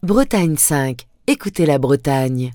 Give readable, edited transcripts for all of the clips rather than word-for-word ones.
Bretagne 5. Écoutez la Bretagne.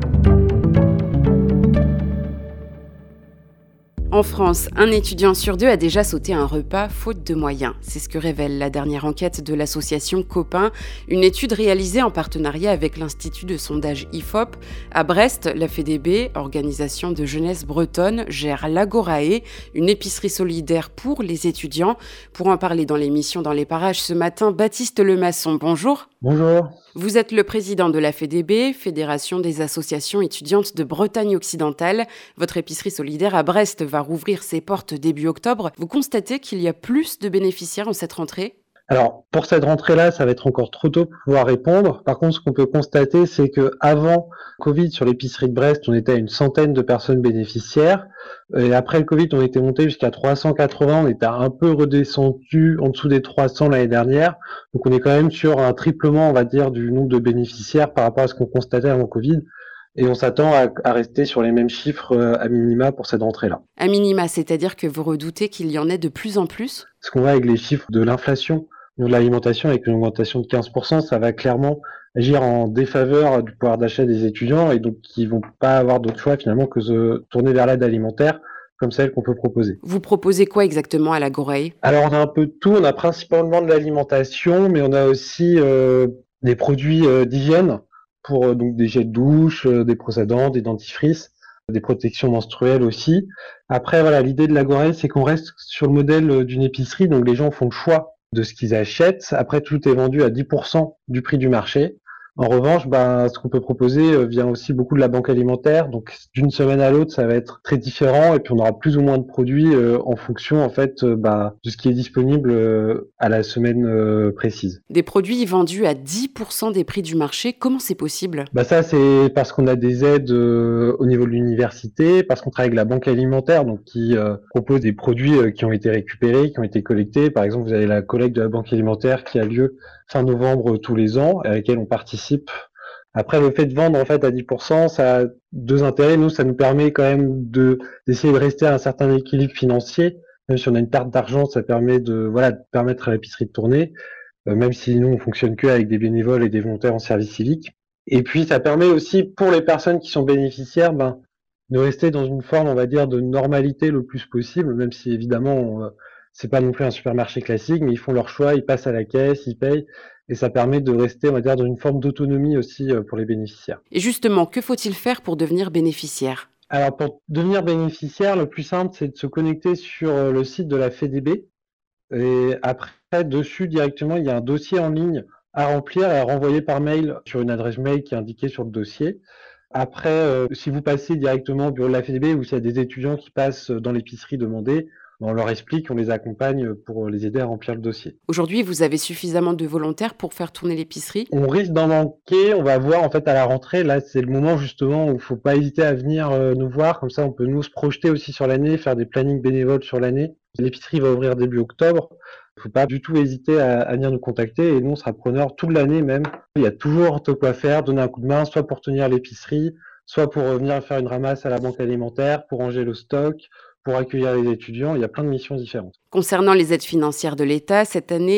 En France, un étudiant sur deux a déjà sauté un repas faute de moyens. C'est ce que révèle la dernière enquête de l'association Copain, une étude réalisée en partenariat avec l'Institut de sondage IFOP. À Brest, la FEDEB, organisation de jeunesse bretonne, gère l'Agorae, une épicerie solidaire pour les étudiants. Pour en parler dans l'émission Dans les parages ce matin, Baptiste Lemasson, bonjour. Bonjour. Vous êtes le président de la FEDEB, Fédération des associations étudiantes de Bretagne occidentale. Votre épicerie solidaire à Brest va rouvrir ses portes début octobre. Vous constatez qu'il y a plus de bénéficiaires en cette rentrée ? Alors, pour cette rentrée-là, ça va être encore trop tôt pour pouvoir répondre. Par contre, ce qu'on peut constater, c'est qu'avant Covid, sur l'épicerie de Brest, on était à une centaine de personnes bénéficiaires. Et après le Covid, on était monté jusqu'à 380. On était un peu redescendu en dessous des 300 l'année dernière. Donc, on est quand même sur un triplement, on va dire, du nombre de bénéficiaires par rapport à ce qu'on constatait avant Covid. Et on s'attend à rester sur les mêmes chiffres à minima pour cette rentrée-là. À minima, c'est-à-dire que vous redoutez qu'il y en ait de plus en plus ? Ce qu'on voit avec les chiffres de l'inflation de l'alimentation, avec une augmentation de 15%, ça va clairement agir en défaveur du pouvoir d'achat des étudiants et donc qui vont pas avoir d'autre choix finalement que de tourner vers l'aide alimentaire comme celle qu'on peut proposer. Vous proposez quoi exactement à l'Agorae ? Alors on a un peu de tout, on a principalement de l'alimentation, mais on a aussi des produits d'hygiène pour donc des jets de douche, des brosses à dents, des dentifrices, des protections menstruelles aussi. Après voilà, l'idée de l'Agorae, c'est qu'on reste sur le modèle d'une épicerie, donc les gens font le choix de ce qu'ils achètent. Après, tout est vendu à 10% du prix du marché. En revanche, ce qu'on peut proposer vient aussi beaucoup de la banque alimentaire. Donc, d'une semaine à l'autre, ça va être très différent. Et puis, on aura plus ou moins de produits en fonction, en fait, de ce qui est disponible à la semaine précise. Des produits vendus à 10% des prix du marché, comment c'est possible ? Ça, c'est parce qu'on a des aides au niveau de l'université, parce qu'on travaille avec la banque alimentaire, donc qui propose des produits qui ont été récupérés, qui ont été collectés. Par exemple, vous avez la collecte de la banque alimentaire qui a lieu fin novembre tous les ans, à laquelle on participe. Après, le fait de vendre en fait à 10%, ça a deux intérêts. Nous, ça nous permet quand même d'essayer de rester à un certain équilibre financier. Même si on a une perte d'argent, ça permet de permettre à l'épicerie de tourner, même si nous, on fonctionne que avec des bénévoles et des volontaires en service civique. Et puis, ça permet aussi, pour les personnes qui sont bénéficiaires, de rester dans une forme, on va dire, de normalité le plus possible, même si, évidemment, c'est pas non plus un supermarché classique, mais ils font leur choix, ils passent à la caisse, ils payent, et ça permet de rester, on va dire, dans une forme d'autonomie aussi pour les bénéficiaires. Et justement, que faut-il faire pour devenir bénéficiaire ? Alors, pour devenir bénéficiaire, le plus simple, c'est de se connecter sur le site de la FEDEB, et après, dessus, directement, il y a un dossier en ligne à remplir et à renvoyer par mail sur une adresse mail qui est indiquée sur le dossier. Après, si vous passez directement au bureau de la FEDEB ou s'il y a des étudiants qui passent dans l'épicerie demander, on leur explique, on les accompagne pour les aider à remplir le dossier. Aujourd'hui, vous avez suffisamment de volontaires pour faire tourner l'épicerie ? On risque d'en manquer, on va voir en fait à la rentrée. Là, c'est le moment justement où il ne faut pas hésiter à venir nous voir. Comme ça, on peut nous se projeter aussi sur l'année, faire des plannings bénévoles sur l'année. L'épicerie va ouvrir début octobre. Il ne faut pas du tout hésiter à venir nous contacter et nous, on sera preneurs toute l'année même. Il y a toujours de quoi faire, donner un coup de main, soit pour tenir l'épicerie, soit pour venir faire une ramasse à la banque alimentaire, pour ranger le stock, pour accueillir les étudiants. Il y a plein de missions différentes. Concernant les aides financières de l'État, cette année,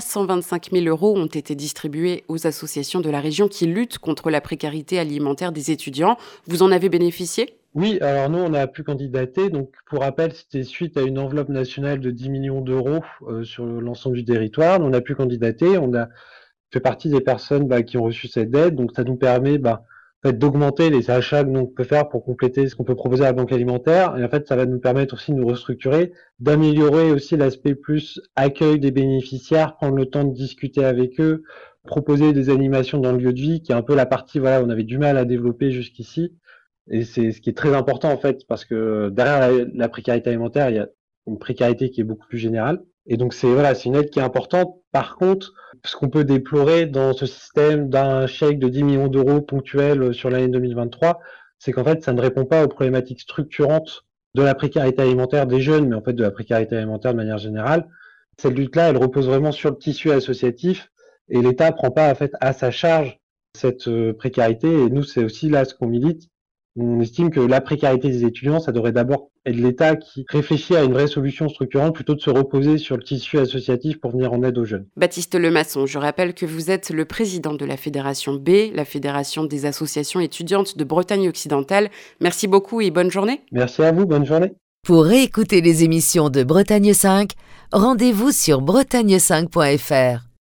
325 000 € ont été distribués aux associations de la région qui luttent contre la précarité alimentaire des étudiants. Vous en avez bénéficié ? Oui, alors nous, on a pu candidater. Donc, pour rappel, c'était suite à une enveloppe nationale de 10 millions d'euros sur l'ensemble du territoire. On a pu candidater. On a fait partie des personnes qui ont reçu cette aide. Donc, ça nous permet en fait, d'augmenter les achats que nous peut faire pour compléter ce qu'on peut proposer à la banque alimentaire. Et en fait, ça va nous permettre aussi de nous restructurer, d'améliorer aussi l'aspect plus accueil des bénéficiaires, prendre le temps de discuter avec eux, proposer des animations dans le lieu de vie, qui est un peu la partie on avait du mal à développer jusqu'ici. Et c'est ce qui est très important en fait, parce que derrière la précarité alimentaire, il y a une précarité qui est beaucoup plus générale. Et donc c'est une aide qui est importante. Par contre, ce qu'on peut déplorer dans ce système d'un chèque de 10 millions d'euros ponctuel sur l'année 2023, c'est qu'en fait, ça ne répond pas aux problématiques structurantes de la précarité alimentaire des jeunes, mais en fait de la précarité alimentaire de manière générale. Cette lutte-là, elle repose vraiment sur le tissu associatif et l'État prend pas en fait à sa charge cette précarité. Et nous, c'est aussi là ce qu'on milite. On estime que la précarité des étudiants, ça devrait d'abord être l'État qui réfléchit à une vraie solution structurante plutôt de se reposer sur le tissu associatif pour venir en aide aux jeunes. Baptiste Lemasson, je rappelle que vous êtes le président de la Fédération B, la Fédération des associations étudiantes de Bretagne occidentale. Merci beaucoup et bonne journée. Merci à vous, bonne journée. Pour réécouter les émissions de Bretagne 5, rendez-vous sur bretagne5.fr.